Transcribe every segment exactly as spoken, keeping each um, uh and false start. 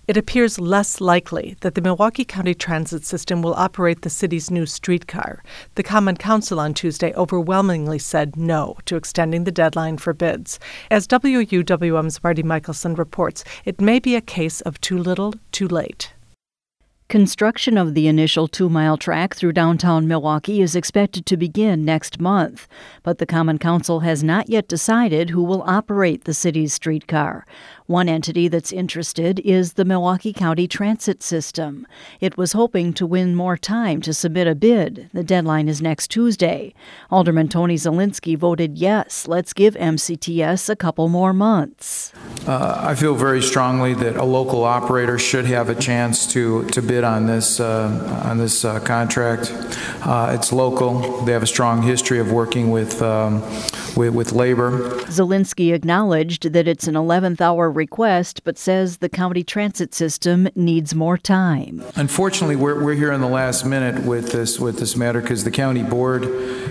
it appears less likely that the Milwaukee County Transit System will operate the city's new streetcar. The Common Council on Tuesday overwhelmingly said no to extending the deadline for bids. As W U W M's Marty Michelson reports, it may be a case of too little, too late. Construction of the initial two-mile track through downtown Milwaukee is expected to begin next month, but the Common Council has not yet decided who will operate the city's streetcar. One entity that's interested is the Milwaukee County Transit System. It was hoping to win more time to submit a bid. The deadline is next Tuesday. Alderman Tony Zielinski voted yes. Let's give M C T S a couple more months. Uh, I feel very strongly that a local operator should have a chance to, to bid on this uh, on this uh, contract. Uh, it's local. They have a strong history of working with um, with, with labor. Zielinski acknowledged that it's an eleventh hour request, but says the county transit system needs more time. Unfortunately, we're we're here in the last minute with this with this matter because the county board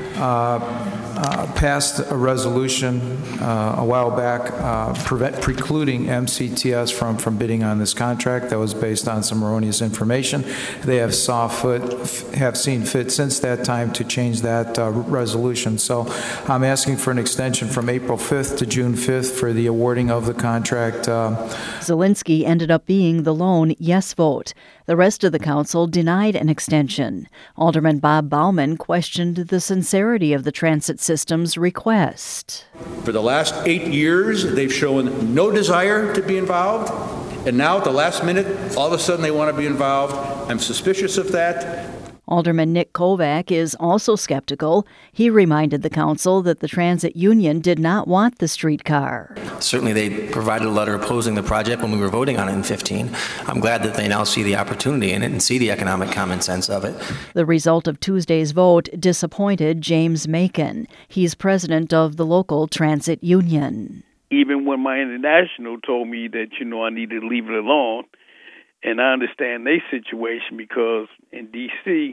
uh, uh, passed a resolution uh, a while back uh, prevent, precluding M C T S from from bidding on this contract. That was based on some erroneous information. They have saw foot have seen fit since that time to change that uh, resolution. So I'm asking for an extension from April fifth to June fifth for the awarding of the contract. Uh, Zielinski ended up being the lone yes vote. The rest of the council denied an extension. Alderman Bob Bauman questioned the sincerity of the transit system's request. For the last eight years, they've shown no desire to be involved, and now at the last minute, all of a sudden they want to be involved. I'm suspicious of that. Alderman Nick Kovac is also skeptical. He reminded the council that the transit union did not want the streetcar. Certainly they provided a letter opposing the project when we were voting on it in fifteen. I'm glad that they now see the opportunity in it and see the economic common sense of it. The result of Tuesday's vote disappointed James Macon. He's president of the local transit union. Even when my international told me that, you know, I needed to leave it alone, and I understand their situation because in D C,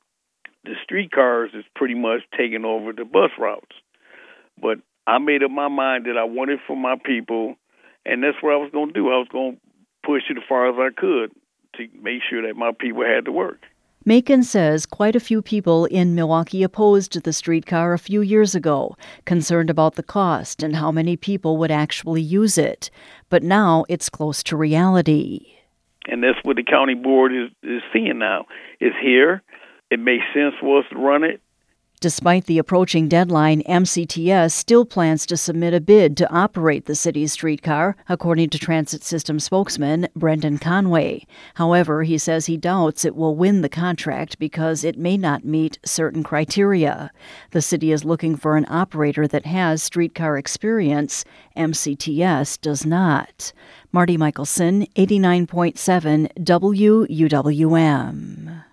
the streetcars is pretty much taking over the bus routes. But I made up my mind that I wanted for my people, and that's what I was going to do. I was going to push it as far as I could to make sure that my people had to work. Macon says quite a few people in Milwaukee opposed the streetcar a few years ago, concerned about the cost and how many people would actually use it. But now it's close to reality. And that's what the county board is, is seeing now. It's here. It makes sense for us to run it. Despite the approaching deadline, M C T S still plans to submit a bid to operate the city's streetcar, according to transit system spokesman Brendan Conway. However, he says he doubts it will win the contract because it may not meet certain criteria. The city is looking for an operator that has streetcar experience. M C T S does not. Marty Michelson, eighty-nine point seven W U W M.